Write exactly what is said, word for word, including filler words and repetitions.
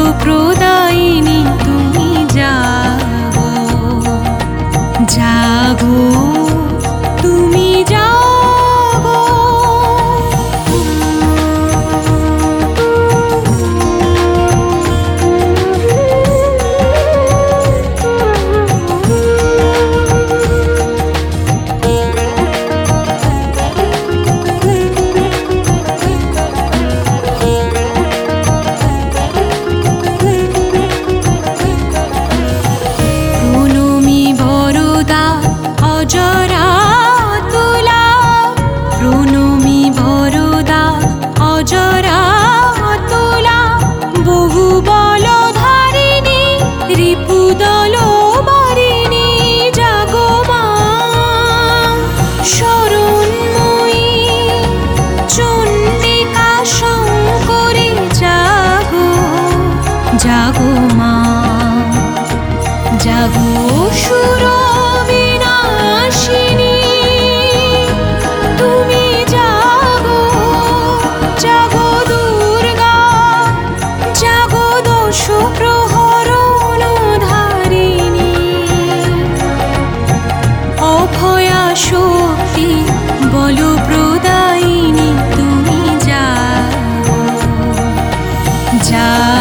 প্রদায়িনী তুমি জাগো, জাগো তুমি জাগো। জাগো মা, জাগো সুর বিনাশিনী তুমি জাগো, জাগো দুর্গা, জাগো দোষ প্রহরণ ধারিণী, অভয়া শক্তি বল প্রদায়িনী তুমি জাগো, জাগো।